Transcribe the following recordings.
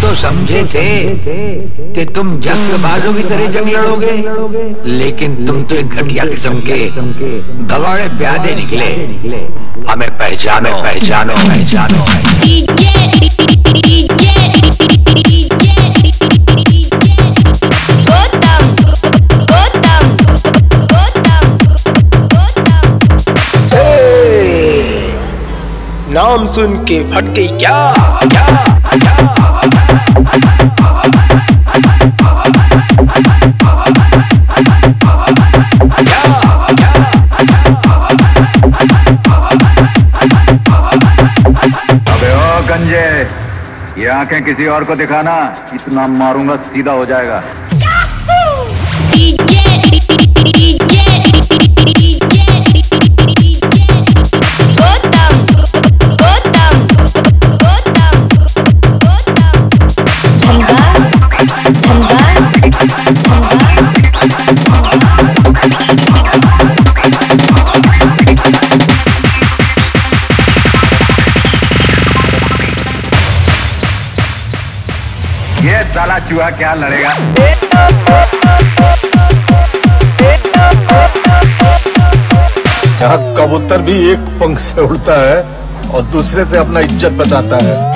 तो समझे थे कि तुम जंगबाजों की तरह जंग लड़ोगे, लेकिन तुम तो एक घटिया किस्म के भगौड़े प्यादे निकले। हमें पहचानो पहचानो पहचानो। नाम सुन के फट गई क्या क्या क्या? अबे ओ गंजे, ये आंखें किसी और को दिखाना, इतना मारूंगा सीधा हो जाएगा। ये साला चूहा क्या लड़ेगा? यहाँ कबूतर भी एक पंख से उड़ता है और दूसरे से अपना इज्जत बचाता है।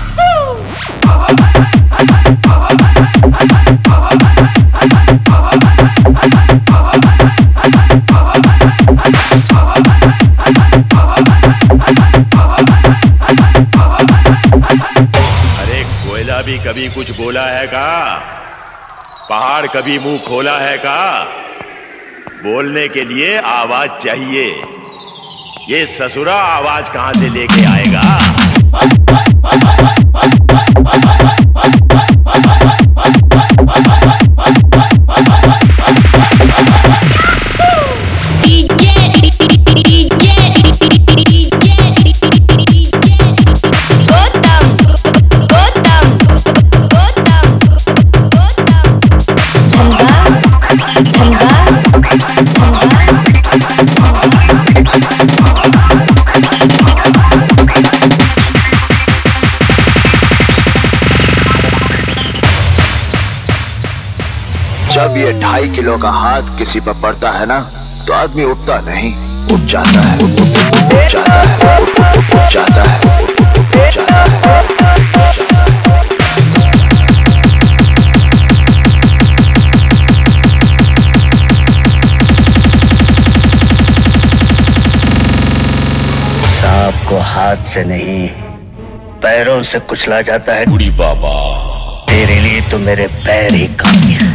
कोयला भी कभी कुछ बोला है का? पहाड़ कभी मुंह खोला है का? बोलने के लिए आवाज चाहिए। ये ससुरा आवाज कहां से लेके आएगा? जब ये 2.5 किलो का हाथ किसी पर पड़ता है ना, तो आदमी उठता नहीं, उठ जाता है, उठ जाता है, उठ जाता है, उठ जाता है। सांप को हाथ से नहीं, पैरों से कुचला जाता है। बूढ़ी बाबा, तेरे लिए तो मेरे पैर ही काफी हैं।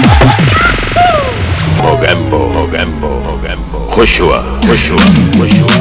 खुश हुआ खुश हुआ खुश हुआ।